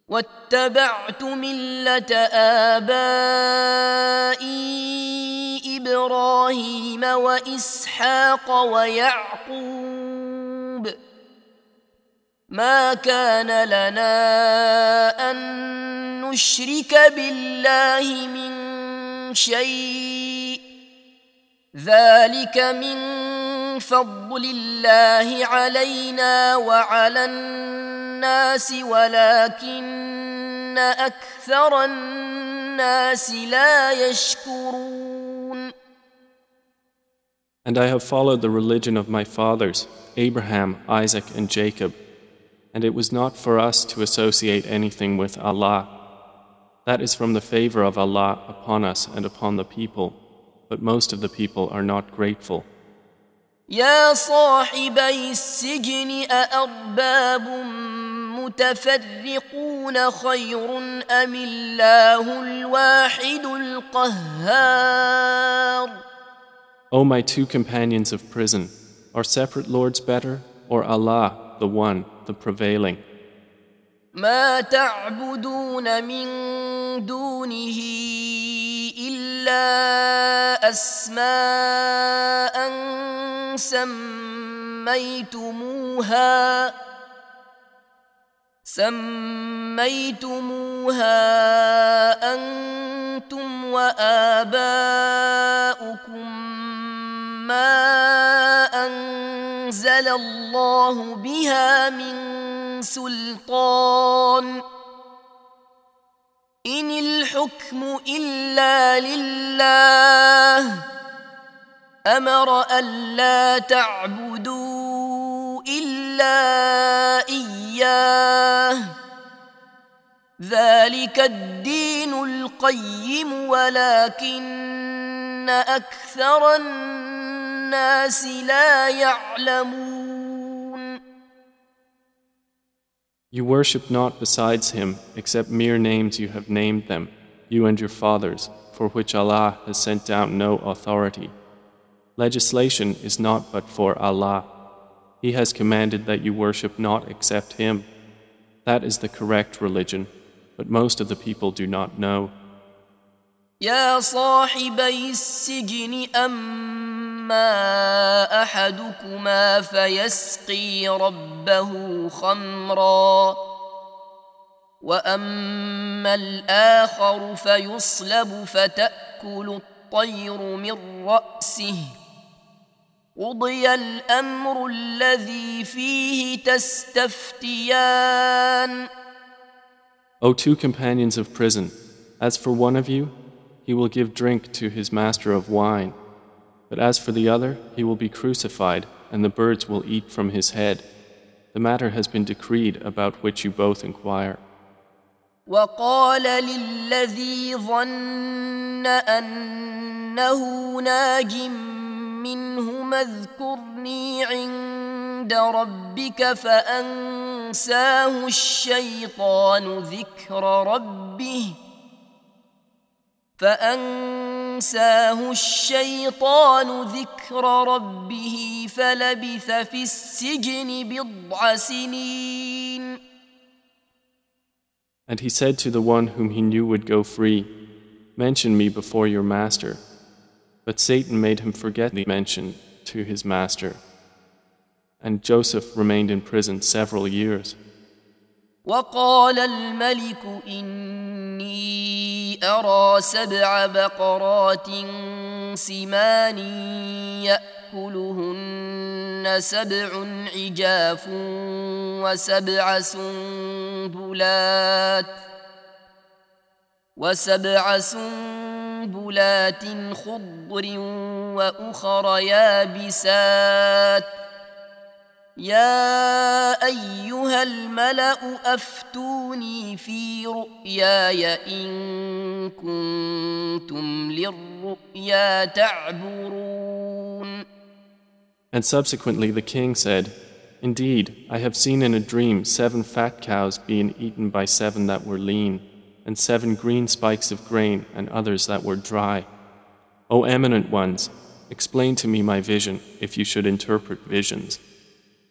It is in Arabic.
واتبعت ملة آبائي إبراهيم وإسحاق ويعقوب ما كان لنا أن نشرك بالله من شيء ذلك من فضل الله علينا وعلى الناس ولكن أكثر الناس لا يشكرون. And I have followed the religion of my fathers, Abraham, Isaac, and Jacob, and it was not for us to associate anything with Allah. That is from the favor of Allah upon us and upon the people, but most of the people are not grateful. يا صاحبي السجن أأرباب متفرقون خير أم الله الواحد القهار. O my two companions of prison, are separate lords better, or Allah, the one, the prevailing? ما تعبدون من دونه إلا أسماء سميتموها أنتم وآباؤكم ما أنزل الله بها من سلطان إن الحكم إلا لله أمر ألا تعبدوا إلا إياه ذلك الدين القيم ولكن أكثر الناس لا يعلمون. You worship not besides him except mere names you have named them, you and your fathers, for which Allah has sent down no authority. Legislation is not but for Allah. He has commanded that you worship not except Him. That is the correct religion, but most of the people do not know. يا صاحبي السجن أما أحدكما فيسقي ربه خمرا وأما الآخر فيصلب فتأكل الطير من رأسه قضي الأمر الذي فيه تستفتيان. O two companions of prison, as for one of you, he will give drink to his master of wine, but as for the other, he will be crucified, and the birds will eat from his head. The matter has been decreed about which you both inquire. وقال للذي ظن أنه ناج منهما اذكرني عند ربك فأنساه الشيطان ذكر ربه فلبث في السجن بضع سنين. And he said to the one whom he knew would go free, "Mention me before your master." But Satan made him forget the mention to his master. And Joseph remained in prison several years. وقال الملك إني أرى 7 بقرات سمان يأكلهن 7 عجاف وسبع سنبلات خضر وأخر يابسات يا أيها الملأ أفتوني في رؤياي إن كنتم للرؤيا تعبرون. And subsequently the king said, "Indeed, I have seen in a dream 7 fat cows being eaten by 7 that were lean, and 7 green spikes of grain and others that were dry. O eminent ones, explain to me my vision if you should interpret visions."